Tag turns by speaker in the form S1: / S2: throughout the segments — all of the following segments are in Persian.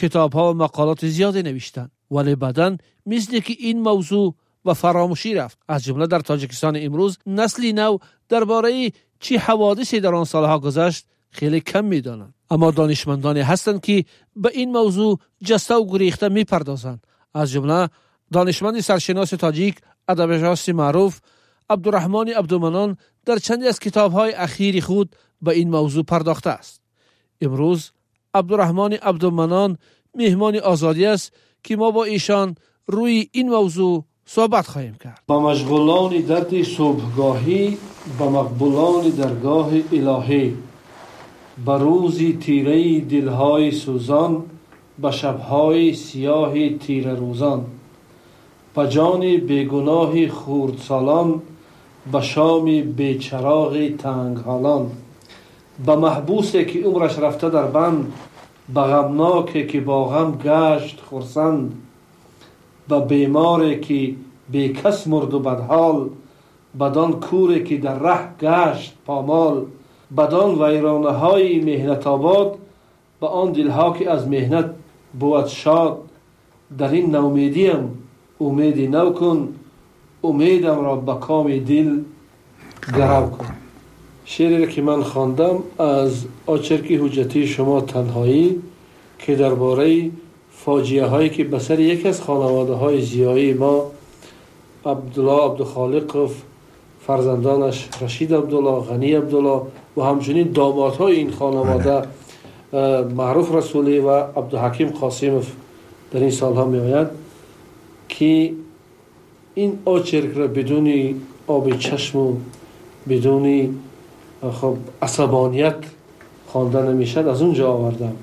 S1: کتاب‌ها و مقالات زیادی نوشتند، ولی بعداً مثل که این موضوع و فراموشی رفت. از جمله در تاجیکستان امروز نسلی نو درباره چه حوادثی در آن سالها گذشت خیلی کم می‌دانند. اما دانشمندانی هستند که به این موضوع جسته و گریخته می‌پردازند. از جمله دانشمند سرشناس تاجیک ادبیات معروف عبدالرحمن عبدالمنان در چندی از کتاب‌های اخیر خود به این موضوع پرداخته است. امروز عبدالرحمن عبدالمنان مهمان آزادی است که ما با ایشان روی این موضوع صحبت خواهیم کرد.
S2: با مشغولان درد صبحگاهی، با مقبولان درگاه الهی، با روزی تیره دلهای سوزان، با شبهای سیاه تیره روزان، با جان بیگناه خردسالان، با شام بیچراغ تنگ حالان، با محبوسی که عمرش رفته در بند، با غمناکی که با غم گشت خرسند، با بیماری که بی کس مرد و بدحال، بدان کوری که در ره گشت پامال، بدان ویرانه های مهنت آباد، با آن دلها که از مهنت بود شاد. در این نومیدیم امیدی نو کن، امیدم را به کام دل گرو کن. شعری که من خواندم از آچرکی حجتی شما تنهایی که درباره فاجعه هایی که به سر یکی از خانواده های زیایی ما عبدالله عبدالخالق و فرزندانش رشید عبدالله، غنی عبدالله و همچنین دامادهای این خانواده معروف رسولی و عبدالحکیم قاسمов در این سالها می آید که این آچرک را بدون آب چشم و بدون عصبانیت خوانده نمیشد از اونجا آوردم.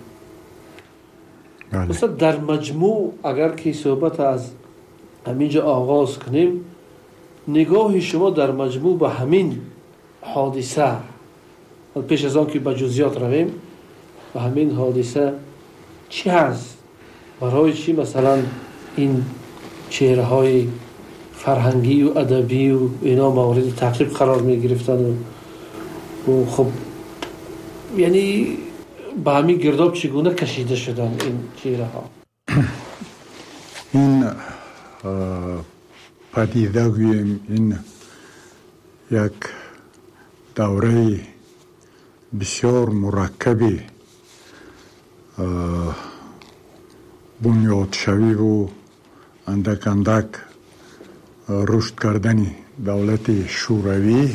S2: مثلا در مجموع اگر که صحبت از همینجا آغاز کنیم، نگاه شما در مجموع به همین حادثه، پیش از آن که به جزئیات رویم، به همین حادثه چی هست؟ برای چی مثلا این چهره های فرهنگی و ادبی و اینا مورد تعقیب قرار می گرفتن و خب یعنی به همین گرداب چگونه کشیده شدن این چهره ها؟
S3: این پدیده گوییم این یک دوره بسیار مرکبی بنیاد شوی و اندک اندک رشد کردن دولت شوروی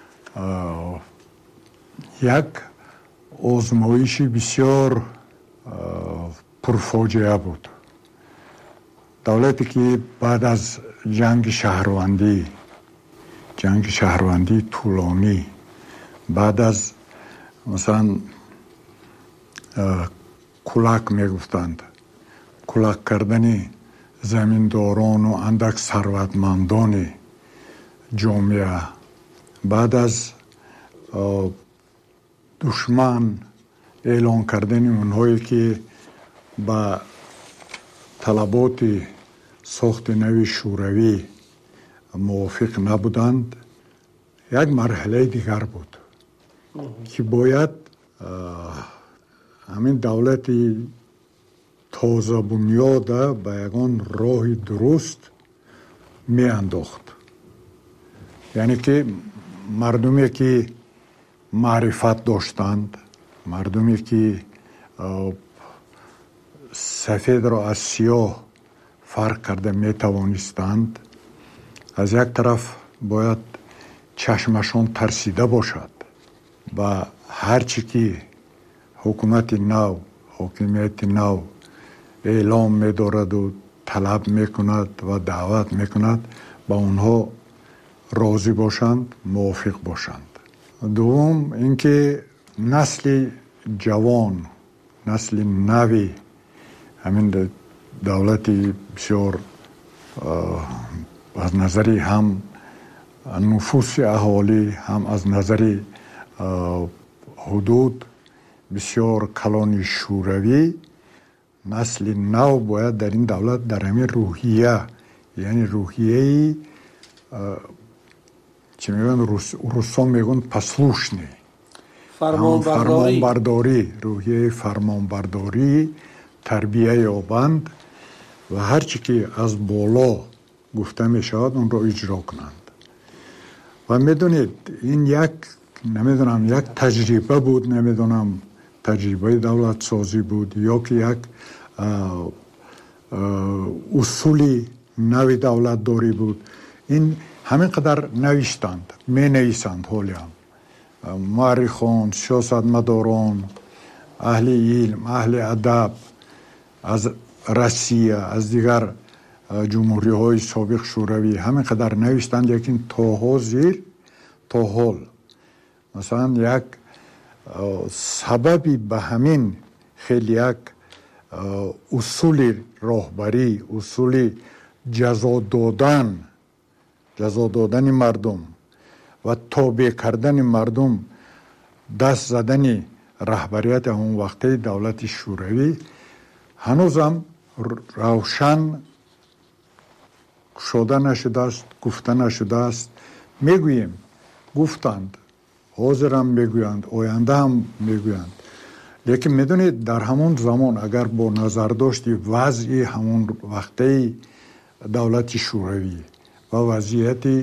S3: یک آزمایش بسیار پرفاجعه بود. دولتی که بعد از جنگ شهروندی طولانی، بعد از مثلا کلک میگفتند، کلک کردن زمینداران و اندک ثروتمندان جامعه، بعد از دشمن اعلان کردن اونهایی که با طلبات ساخت نوی شوروی موافق نبودند، یک مرحله دیگر بود که باید همین دولت تازه بنیاد به یگان راه درست می انداخت. یعنی که مردمی که معرفت داشتند، مردمی که سفید را از سیاه فرق کرده می توانستند، از یک طرف باید چشمشان ترسیده باشد و هرچی که حکومت نو، حاکمیت نو اعلام می دارد و طلب می کند و دعوت می کند با اونها راضی باشند، موافق باشند. دوم اینکه نسل جوان، نسل نوی همین دولت بسیار از نظر هم نفوس اهالی، هم از نظر حدود بسیار کلان شوروی، نسل نو باید در این دولت در همین روحیه، یعنی روحیه چی میگن روسا میگن پسلوشنی، فرمانبرداری، روحیه فرمانبرداری تربیه یابند و هر چی که از بالا گفته می شود اون رو اجرا کنند. و میدونید این یک تجربه بود، نمیدونم تجربه دولت سازی بود یا که یک اصولی نوی دولت داری بود. این همین قدر نوشتند، می نویسند حالی هم مورخان، سیاستمداران، اهل علم، اهل ادب از روسیه، از دیگر جمهوری های سابق شوروی همین قدر نوشتند، لیکن تا حال مثلا یک سببی به همین خیلی یک اصول راهبری، اصول جزا دادن مردم و تابع کردن مردم، دست زدن رهبریت اون وقتی دولت شوروی هنوزم روشن شده نشده است، گفته نشده است. میگوییم گفتند، حاضرم میگویند، آینده هم میگویند، لیکن میدونید در همون زمان اگر با نظر داشتی وضعی همون وقتی دولت شوروی و وضعیت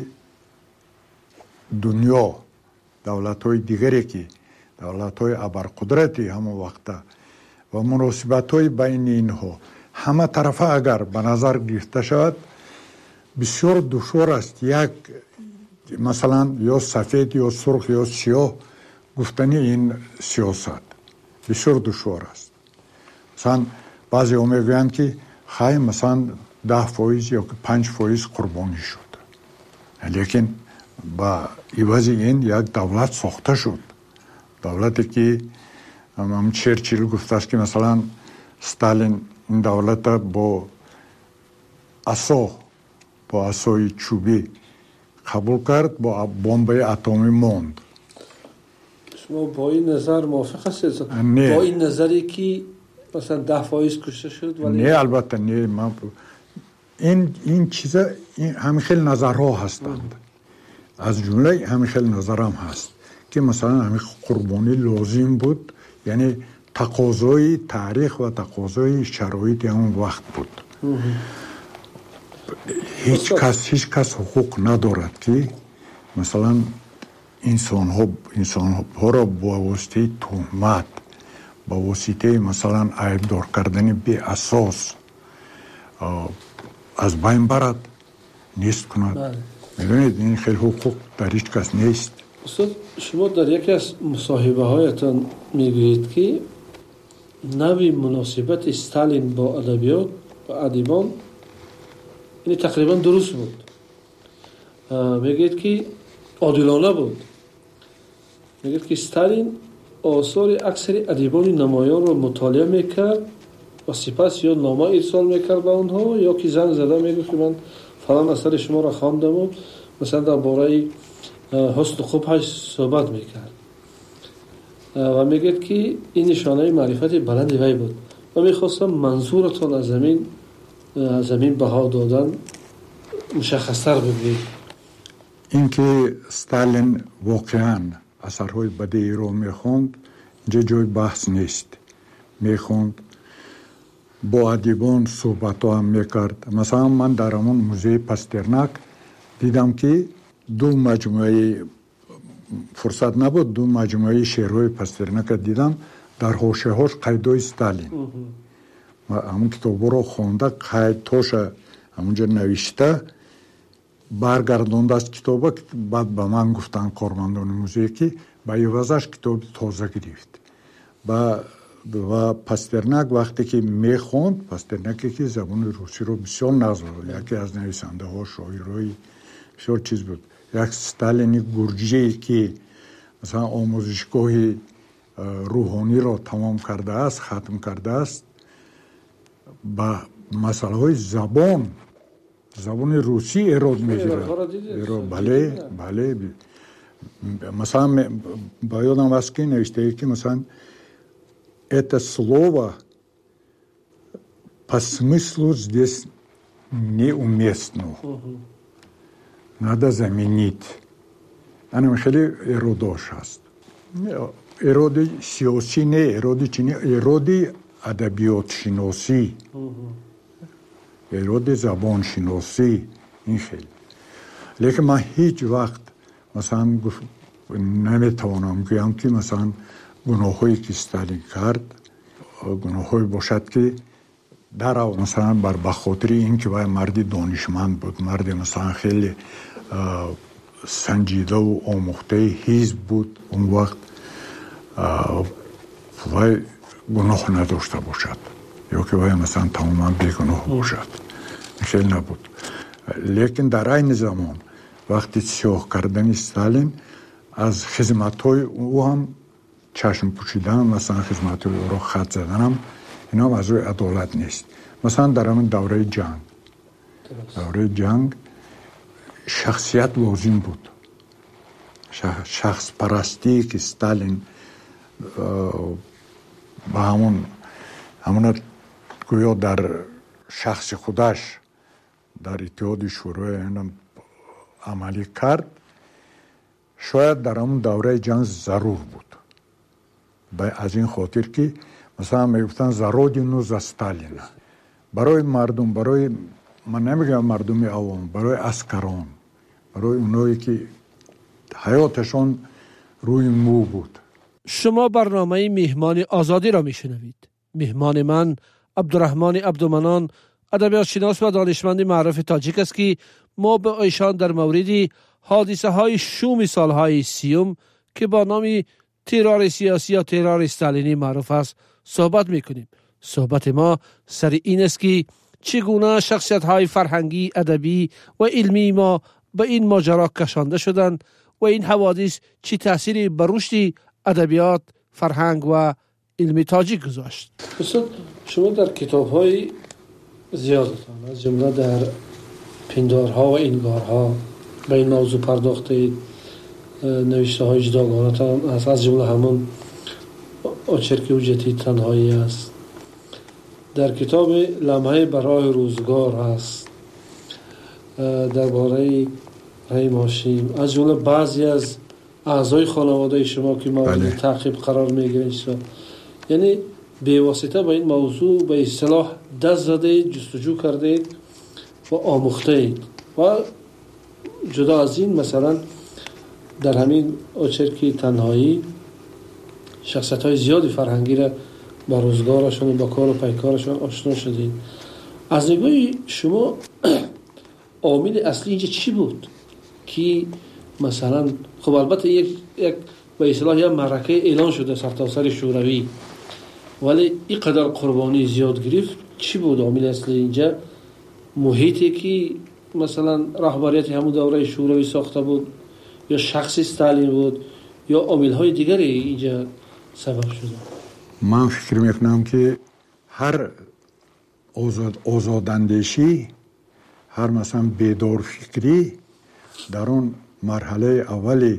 S3: دنیا، دولت‌های دیگری که دولت‌های ابرقدرتی همون وقت و مناسبت‌های بین اینها همه طرفه اگر به نظر گرفته شد، بسیار دشوار است یک مثلا یا سفید یا سرخ یا سیاه گفتنی این سیاست بسیار دشوار است. مثلا بعضی ها میگویند که خیلی مثلا 10% یا 5% قربانی شد، لیکن با عوض این یک دولت ساخته شد، دولتی که هم چرچیل گفته است که مثلا ستالین این دولت با عصای چوبی قبول کرد، با بمب اتمی ماند.
S2: شما با این نظر موافق هستید؟
S3: نه.
S2: با این نظری که مثلا 10% کشته شد؟ ولی
S3: نه البته نه. این چیزا همین خیلی نظرها هستند، از جمله همین خیلی نظرم هست که مثلا همین قربانی لازم بود، یعنی تقاضای تاریخ و تقاضای شرایط اون وقت بود. هیچ کس حقوق ندارد که مثلا انسان ها را با واسطه تهمت، با واسطه مثلا عیبدار کردن بی اساس از بین برد، نیست کند. میدونید این خیلی حقوق در هیچ کس نیست.
S2: استاد شما در یکی از مصاحبه هایتان میگویید که نوی مناسبت استالین با ادبیات و ادیبان این تقریبا درست بود. میگید که عادلانه بود. میگید که استالین آثار اکثر ادیبان نمایان را مطالعه میکرد و سپس یا نامه ارسال میکرد به اونها یا که زنگ زده میگفت که من فلان اثر شما را خواندم و مثلا درباره حسن خوبش صحبت میکرد و میگید که این نشانه معرفت بلند وی بود و میخواستم منظورتان از زمین بها دادن مشخصتر بگویید.
S3: اینکه ستالین واقعا اثرهای بدی رو میخوند اینجا جای بحث نیست. میخوند، با ادیبان صحبت ها هم میکرد. مثلا من در همون موزه پاسترناک دیدم که دو مجموعه فرصت نبود، دو مجموعه شعرهای پاسترناک دیدم، در حاشیه هاش قیدای ستالین. همون کتاب رو خونده، قیدهاش همونجا نوشته، برگردانده از کتاب. بعد به من گفتن کارمندان موزه که به عوضش کتاب تازه گرفت. و پاسترناک وقتی که میخوند، پاسترناکی که زبان روسی رو بسیار نازل بود، یکی از نویسنده ها شاعرای بسیار چیز بود، یک ستالینی گرجی که مثلا آموزشگاه روحانی را تمام کرده است، ختم کرده است، با مسئله های زبان روسی ایراد میگیره. بله. مثلا با یادم است که نوشته که مثلا это слово по смыслу здесь неуместно. Надо заменить. این خیلی اراداش هست. ارادی سیاسی نه، ارادی چینی، ارادی ادبیات شناسی، ایراد زبان شناسی، این خیلی. لیکن من هیچ وقت مثلا نمیتوانم بگم که مثلا گناهایی که استالین کرد گناهایی باشد که در مثلا بر خاطر این که وای مردی دانشمند بود، مردی مثلا خیلی سنجیده و آموخته حزب بود، اون وقت وای گناه نداشته باشد یا که وای مثلا تماما بیگناه باشد، خیلی نبود. لیکن در این زمان وقتی سیاه کردن استالین از خدمت‌های او هم چشم پوشیدن، مثلا خدمت‌های او را خط زدن هم اینا هم از روی عدالت نیست. مثلا در همین دوره جنگ شخصیت لازم بود، شخص پرستی که استالین با همون گویا در شخص خودش در اتحاد شوروی عملی کرد، شاید در همون دوره جنگ ضرور بود. از این خاطر که مثلا میگفتن زرودینو ز استالین، برای مردم، برای من نمیگم مردم عوام، برای عسکران، برای اونایی که حیاتشون روی مو بود.
S1: شما برنامه مهمان آزادی را میشنوید. مهمان من عبدالرحمن عبدالمنان، ادبیات شناس و دانشمند معروف تاجیک است که ما به ایشان در مورد حادثه های شوم سالهای 30 که با نام ترور سیاسی یا ترور استالینی معروف است صحبت میکنیم. صحبت ما سر این است که چگونه شخصیت های فرهنگی، ادبی و علمی ما به این ماجرا کشانده شدند و این حوادث چه تأثیری بر رشد ادبیات، فرهنگ و علم تاجیک گذاشت.
S2: استاد، شما در کتاب های زیادتان از جمله در پندارها و انگارها به این موضوع پرداختید. نوشته های جداگانه‌تان از جمله همون آچرک حجتی تنهایی است. در کتاب لمحه برای روزگار است درباره رحیم هاشم، از جمله بعضی از اعضای خانواده شما که مورد تعقیب قرار میگیرید، یعنی به واسطه با این موضوع به اصطلاح دست زده، جستجو کردید و آموخته. و جدا از این مثلا در همین آچرک تنهایی شخصیت های زیادی فرهنگی را با روزگارشون و با کار و پیکارشون آشنا شدید. از نگاه شما عامل اصلی اینجا چی بود که مثلا خب البته یک به اصطلاح یک معرکه اعلان شده سرتاسر شوروی، ولی این قدر قربانی زیاد گرفت، چی بود عامل اصلی اینجا؟ محیطی که مثلا رهبریت همون دوره شوروی ساخته بود، یا شخص استالین بود، یا عامل‌های دیگری اینجا سبب شده؟
S3: من فکر میکنم که هر آزاداندیشی، هر مثلا بیدار فکری در اون مرحله اولی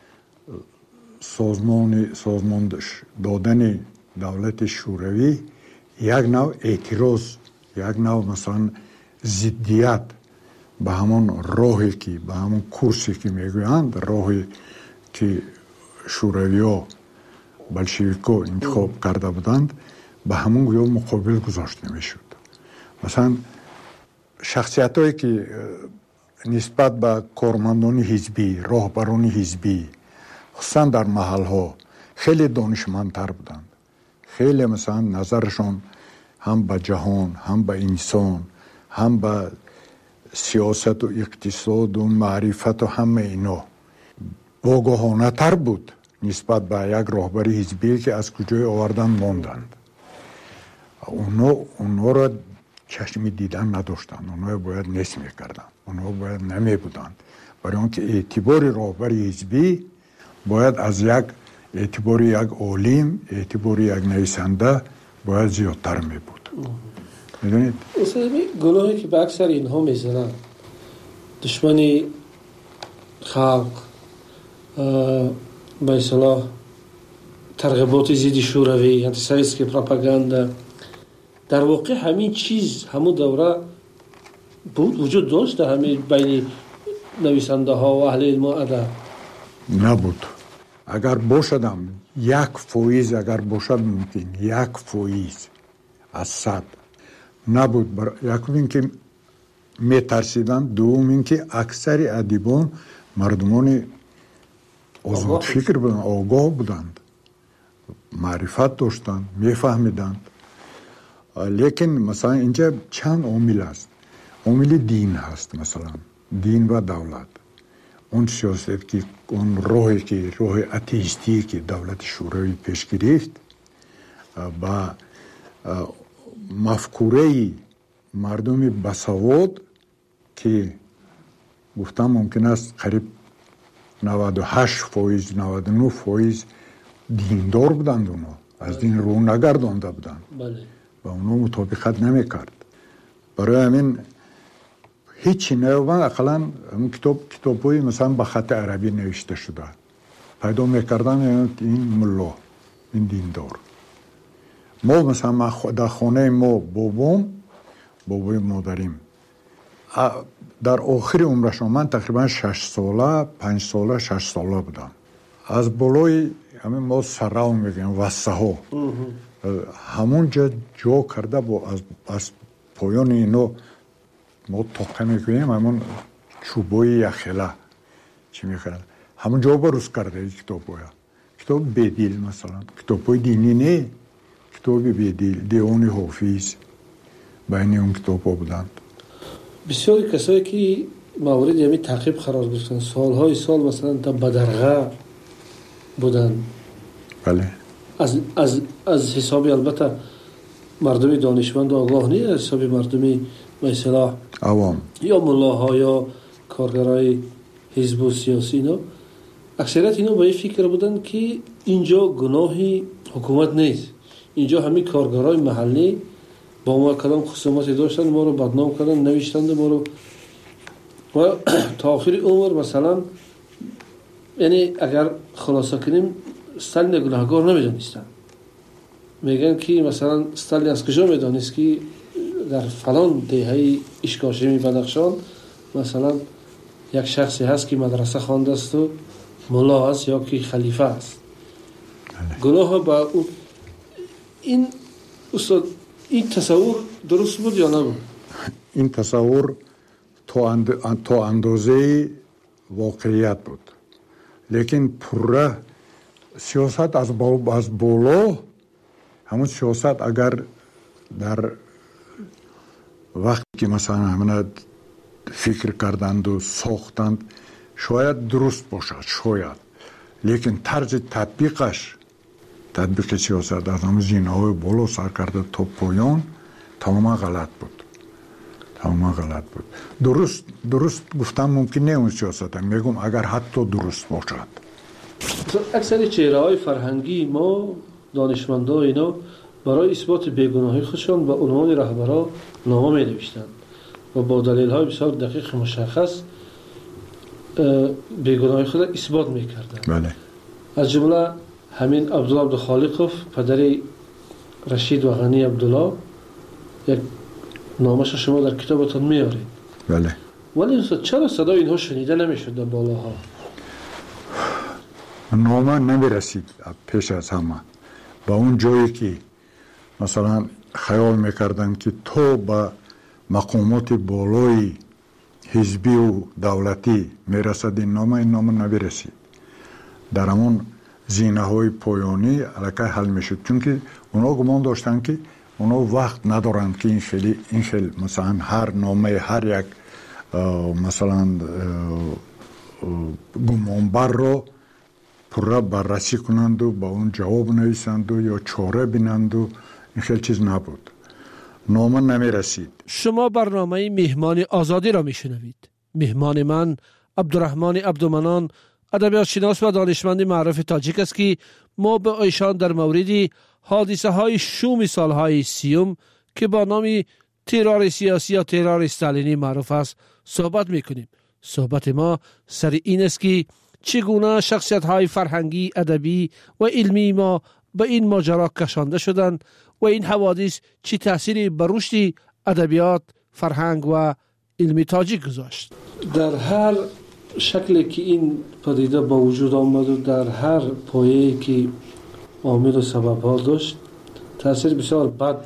S3: سازمان دادن دولت شوروی یک نوع اعتراض، یک نوع مثلا ضدیت به همون راهی که به همون کورسی که میگویند، راهی که شوروی ها بلشویکا انتخاب کرده بودند، به همون گویا مقابل گذاشته میشد. مثلا شخصیت هایی که نسبت به کارمندان حزبی، راهبران حزبی، خصوصا در محل ها خیلی دانشمندتر بودند، خیلی مثلا نظرشون هم به جهان، هم به انسان، هم به سیاست و اقتصاد و معرفت و همه اینا واگاهانه تر بود نسبت به یک راهبر حزبی که از کجای آوردن ماندند. اونا را چشمی دیدن نداشتند، اونا باید نصف میکردن، اونا باید نمی بودند، برای اون که اعتبار راهبر حزبی باید از یک اعتبار یک عالم، اعتبار یک نویسنده باید زیادتر می بود. میدونید؟
S2: اصلا گناهی که به اکثر اینها میزنن، دشمنی خلق، به اصطلاح ترغیبات ضد شوروی، انتیسایسکی پروپاگاندا، در واقع همین چیز همون دوره بود، وجود داشت در همین بین نویسنده ها و اهل علم و ادب؟
S3: نبود. اگر باشدم 1% اگر باشد ممکن 1%، از 100 نبود. یکم این که میترسیدن، دوم این که اکثر ادیبان مردمان آزاد فکر بودند، آگاه بودند، معرفت داشتند، میفهمیدند. لیکن مثلا اینجا چند عامل است. عامل دین هست، مثلا دین و دولت. اون سیاست که اون راه اتئیستی که دولت شوروی پیش گرفت با مفکوره مردم بسواد که گفتم ممکن است قریب 98% 99% دیندار بودند، اونا از دین رو نگردانده بودند.
S2: بله.
S3: و اونا مطابقت نمیکرد. برای همین هیچی نیومد. اقلا کتاب‌های مثلا به خط عربی نوشته شده پیدا میکردن، این ملا، این دیندار. ما مثلا در خانه ما بابای مادریم در آخر عمرشون، من تقریبا 6 ساله 5 ساله 6 ساله بودم، از بالای همین ما سراو میگیم وسه ها همون جا کرده با از پایان اینو ما توقع میکنیم، همون چوبای یخله چی میکنن همون جا بروز کرده این کتاب بدیل، مثلا کتاب دینی نه، کتاب بدیل، دیوان حافظ بین اون کتاب ها بودند.
S2: بسیاری کسایی که موارد یعنی تعقیب قرار گرفتن، سالهای سال مثلا تا بدرغه بودن.
S3: بله.
S2: از حسابی البته مردمی دانشمند و آگاه نیست، از حسابی مردمی مثلا
S3: عوام
S2: یا ملاها یا کارگرای حزب و سیاسی، اینا اکثریت اینا با این فکر بودن که اینجا گناهی حکومت نیست، اینجا همین کارگرای محلی با ما کدام خصوماتی داشتن، ما رو بدنام کردن، نوشتند ما رو، و تا آخر عمر مثلا یعنی اگر خلاصه کنیم استالین گناهکار نمیدانستن. میگن که مثلا استالین از کجا میدانست که در فلان دهه اشکاشمی بدخشان مثلا یک شخصی هست که مدرسه خوانده است و ملا است یا که خلیفه است. گناه با این استاد این تصور درست بود یا نبود؟
S3: این تصور تا اندازه واقعیت بود، لیکن پره سیاست از بالا، همون سیاست اگر در وقتی که مثلا همه فکر کردند و ساختند شاید درست باشد، شاید، لیکن طرز تطبیق سیاست از همون زینه‌های بالا سر کرده تا پایان تماما غلط بود. درست گفتم ممکن نه اون سیاست، میگم اگر حتی درست باشد.
S2: اکثر چهره‌های فرهنگی ما دانشمندا اینا برای اثبات بیگناهی خودشان به عنوان رهبرا نامه می‌نوشتند و با دلایل‌های بسیار دقیق مشخص بیگناهی خود اثبات می‌کردند.
S3: بله.
S2: از جمله همین عبدالله عبدالخالقوف، پدر رشید و غنی عبدالله، یک نامش شما در کتابتون میارید.
S3: بله.
S2: ولی چرا صدای اینها شنیده نمیشد در بالاها؟
S3: نامه نمیرسید پیش از همه با اون جایی که مثلا خیال میکردن که تو با مقامات بالای حزبی و دولتی میرسد، این نامه نمیرسید. در همون زینه های پایانی علاقه حل میشد، چون که اونا گمان داشتن که اونا وقت ندارند که این خیلی مثلا هر نامه هر یک مثلا گمانبر رو پره بررسی کنند و با اون جواب نویسند و یا چاره بینند و این خیلی چیز نبود. نامه نمی رسید.
S1: شما برنامه مهمان آزادی را می شنوید. مهمان من عبدالرحمن عبدالمنان، ادبیات شناس و دانشمند معروف تاجیک است که ما به ایشان در مورد حادثه های شوم سالهای 30 که با نام ترور سیاسی یا ترور استالینی معروف است صحبت میکنیم. صحبت ما سر این است که چگونه شخصیت های فرهنگی، ادبی و علمی ما به این ماجرا کشانده شدند و این حوادث چه تأثیری بر رشد ادبیات، فرهنگ و علمی تاجیک گذاشت.
S2: در هر شکلی که این پدیده با وجود آمد و در هر پایه‌ای که عامل و سبب ها داشت، تأثیر بسیار بد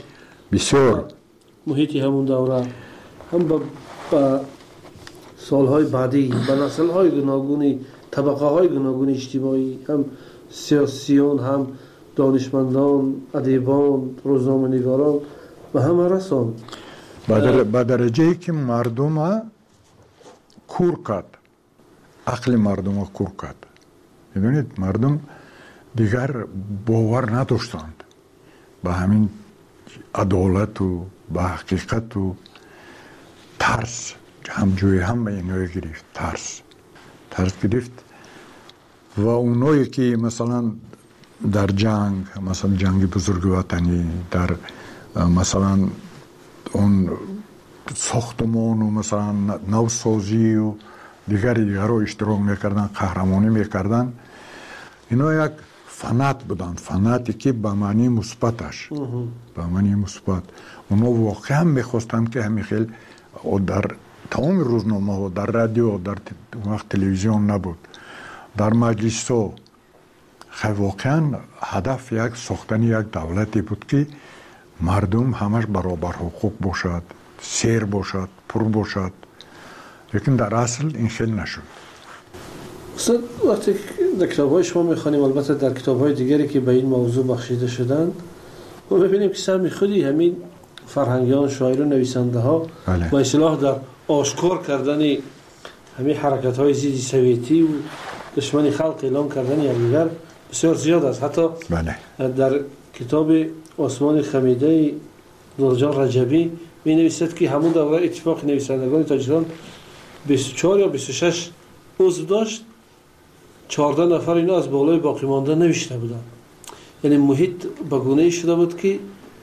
S3: بسیار
S2: محیط همون دوره هم با سالهای بعدی با نسل‌های گوناگونی، طبقه‌های گوناگون اجتماعی، هم سیاسیون، هم دانشمندان، ادیبان، روزنامه‌نگاران و همه رسان
S3: به درجه‌ای که مردم کور کرد، عقل مردم کور کرد. میدونید مردم دیگر باور نداشتند به همین عدالت و به حقیقت و ترس هم جوی هم به اینوی گرفت. ترس گرفت و اونایی که مثلا در جنگ، مثلا جنگ بزرگ وطنی، در مثلا اون ساختمان و مثلا نوسازی و دیگری رو اشتراک میکردن، قهرمانی میکردن، اینا یک فنات بودن، فناتی که به معنی مثبتش، به معنی مثبت. اونا واقعا میخواستن که همین خیلی در تمام روزنامه ها، در رادیو، در وقت تلویزیون نبود، در مجلس ها، واقعا هدف یک ساختن یک دولتی بود که مردم همش برابر حقوق باشد، سیر باشد، پر باشد. لیکن در اصل این خیلی نشد.
S2: استاد وقتی در کتاب‌های شما می‌خوانیم، البته در کتاب‌های دیگری که به این موضوع بخشیده شدند، ما می‌بینیم که سهم خودی همین فرهنگیان، شاعران، نویسنده‌ها با اصطلاح در آشکار کردن همین حرکت‌های ضد سویتی و دشمنی خلق اعلام کردن یکدیگر بسیار زیاد است. حتی در کتاب آسمان خمیده نورجان رجبی می‌نویسد که همون دوره اتفاق نویسندگان تاجیکستان 24 یا 26 عضو داشت، 14 نفر اینا از بالای باقی مانده نوشته بودن. یعنی محیط به گونه‌ای شده بود که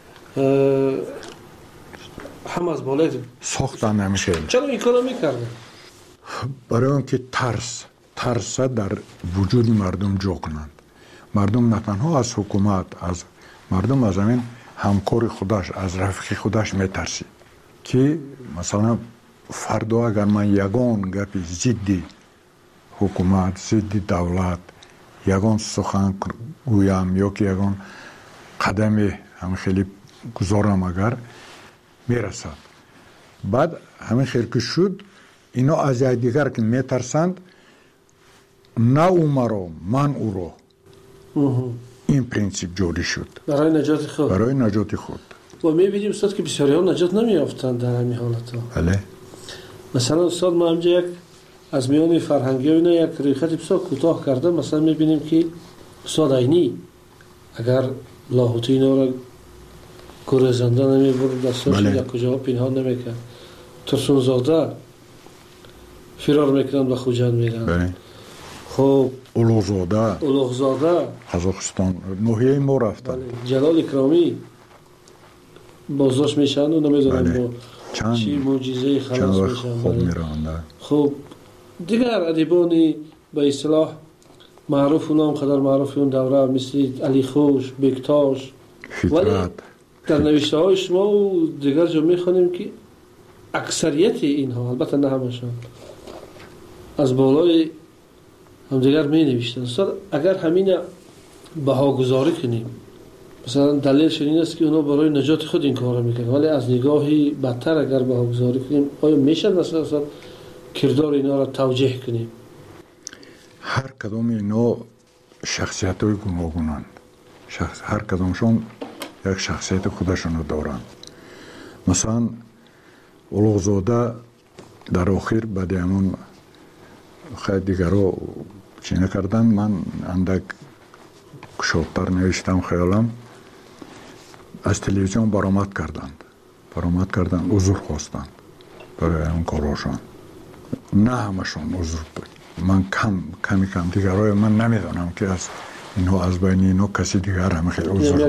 S2: هم از بالای
S3: ساختن نمیشه.
S2: چرا این کارو میکردن؟
S3: برای اینکه ترس در وجود مردم جا کنند. مردم نه تنها از حکومت، از مردم از همین همکار خودش، از رفیق خودش میترسید که مثلا فردا اگر من یگان گپی ضد حکومت، ضد دولت، یگان سخن گویم یا که یگان قدم همین خیلی گذارم اگر میرسد، بعد همین خیلی که شد اینا از دیگر که میترسند، نه او مرا من او را. این پرینسیپ جوری شد
S2: برای نجات خود. و میبینیم استاد که بسیاری ها نجات نمیافتند در همین حالت ها.
S3: بله.
S2: مثلا استاد ما همجا یک از میان فرهنگی ها اینا یک ریخت بسیار کوتاه کرده. مثلا میبینیم که استاد عینی اگر لاهوتی اینا را گریزنده نمیبرد، دستاش یک کجا پنهان نمیکرد، ترسون زاده فرار میکنند و خوجند میرند.
S3: بله.
S2: خب
S3: اولوغزاده قزاقستان نوحیه ما رفتن.
S2: جلال اکرامی بازداشت میشن و نمیدونم با چی معجزه خلاص میشن.
S3: خوب میرن.
S2: خب دیگر ادیبانی به اصطلاح معروف و نام قدر معروف اون دوره مثل علی خوش، بکتاش، ولی در نوشته های شما و دیگر جا میخوانیم که اکثریت اینها، البته نه همشون، از بالای هم دیگر می نوشتن. اگر همین بهاگذاری کنیم، مثلا دلیلش این است که اونا برای نجات خود این کار میکنن، ولی از نگاهی بدتر اگر بهاگذاری کنیم، آیا میشه مثلا کردار اینا را توجیه کنیم؟
S3: هر کدام اینا شخصیت های گوناگونند، هر کدامشون یک شخصیت خودشون دارن. مثلا اولوغزاده در آخر بعد همون خیلی دیگر رو چی نکردن، من اندک شاطر نوشتم خیالم، از تلویزیون برآمد کردند عذر خواستند برای اون کاراشان. نه همشون عذر بود، من کمی دیگرای من نمیدونم که از اینها از بین اینها کسی دیگر هم خیلی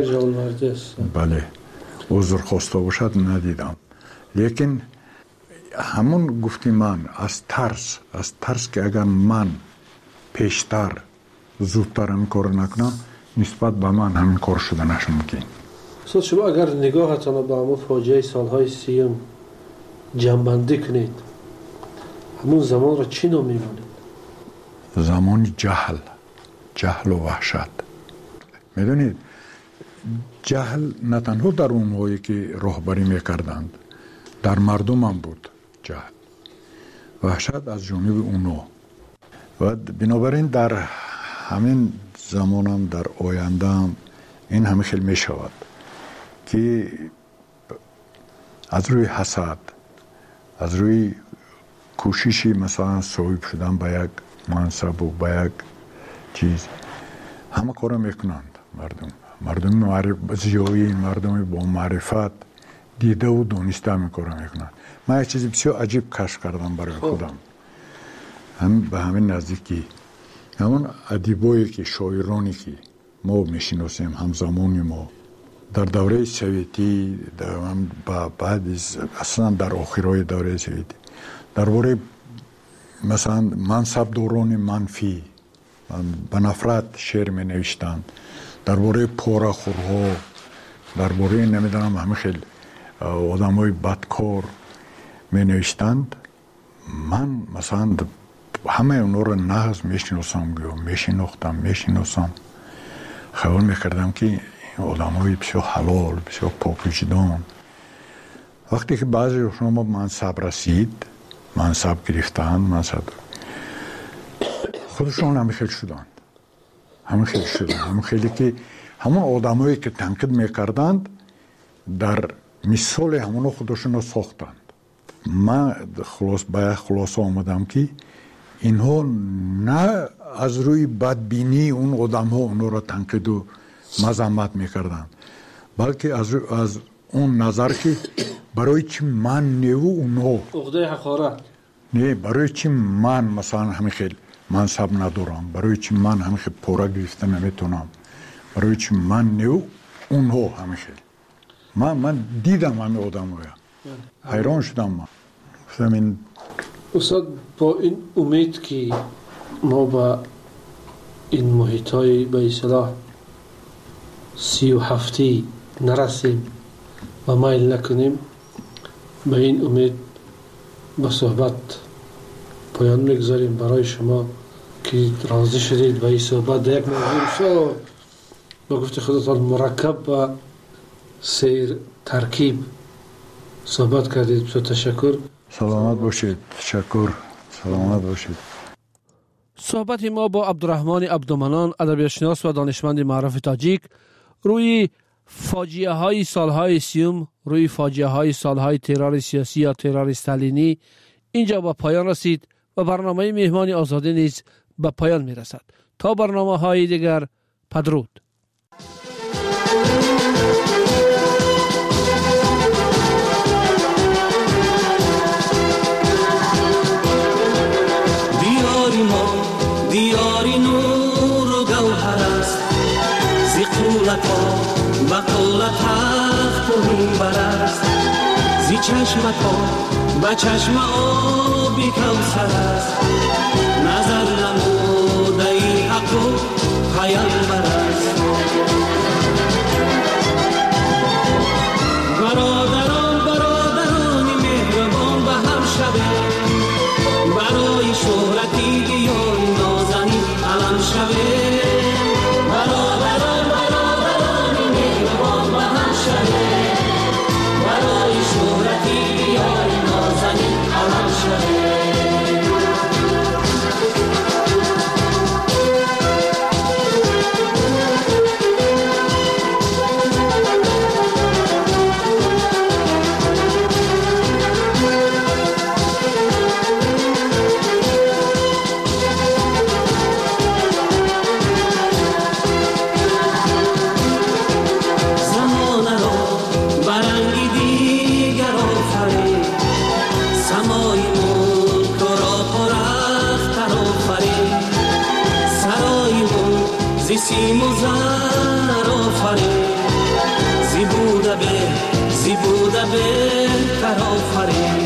S3: بله عذر خواسته باشد ندیدم. لیکن همون گفتی من از ترس که اگر من پیشتر زودتر این کار نکنم، نسبت به من همین کار شده نشمکن.
S2: استاد شما اگر نگاهتان به همون فاجعه سالهای 30 جمع‌بندی کنید، همون زمان را چی نام می‌بینید؟
S3: زمان جهل و وحشت. میدونید جهل نه تنها در اونهایی که راهبری میکردند، در مردم هم بود جهل، وحشت از جانب اونا. و بنابراین در همین زمان هم در آینده هم این همه خیلی می شود که از روی حسد، از روی کوششی مثلا صاحب شدن به یک منصب و به یک چیز همه کار میکنند. مردم زیایی، مردم با معرفت دیده و دانسته همین کار میکنند. من یک چیز بسیار عجیب کشف کردم برای خودم. به همین نزدیکی همون ادیبایی که شاعرانی که ما میشناسیم همزمانی ما در دوره سویتی، بعد اصلا در آخرای دوره سویتی درباره مثلا منصبداران منفی به نفرت شعر می نوشتند، درباره پاره‌خورها، درباره نمیدونم همه خیلی آدمای بدکار می نوشتند. من مثلا همه اونا رو نغز میشناختم خیال میکردم که این آدمای بسیار حلال، بسیار پاک وجدان. وقتی که بعضی شما منصب رسید، منصب گرفتن، خودشون همه خیلی شدند، همه خیلی که همون آدمایی که تنقید میکردند در مثال همون خودشون رو ساختند. من خلاصه آمدم که اینها نه از روی بدبینی اون آدم ها اونها را تنقید و مذمت میکردند، بلکه از اون نظر که برای چی من نه و اونها
S2: عقده حقارت،
S3: نه برای چی من مثلا همین خیلی منصب ندارم، برای چی من همین خیلی پورا گرفته نمیتونم، برای چی من نه و اونها همین خیلی. من دیدم همین آدم ها، حیران شدم. من
S2: استاد با این امید که ما با این محیطای به اصطلاح 37 نرسیم و مایل نکنیم، به این امید به صحبت پایان میگذاریم. برای شما که راضی شدید به این صحبت در یک موضوع بسیار با گفت خودتان مرکب و سیر ترکیب صحبت کردید، بسیار تشکر.
S3: سلامت باشید. تشکر. سلامت باشید.
S1: صحبت ما با عبدالرحمن عبدالمنان، ادبیاتشناس و دانشمند معروف تاجیک، روی فاجعه های سالهای سیوم، روی فاجعه های سالهای ترور سیاسی یا ترور استالینی اینجا به پایان رسید و برنامه مهمان آزاده نیز به پایان می رسد. تا برنامه های دیگر، بدرود.
S4: دیاری نور و گوهر است، زی قولت ها و قولت تخت و منبر است، زی چشمت ها و چشم آبی کوثر است، نظر نموده ای حق و پیامبر است. برادران مهربان به هم شده، برای شهرتی دیاری نازنین علم شده. برادران مهربان به هم شده، برای شهرتی دیاری نازنین علم شده. سیم و زر آفرین، زی بوده به تر آفرین.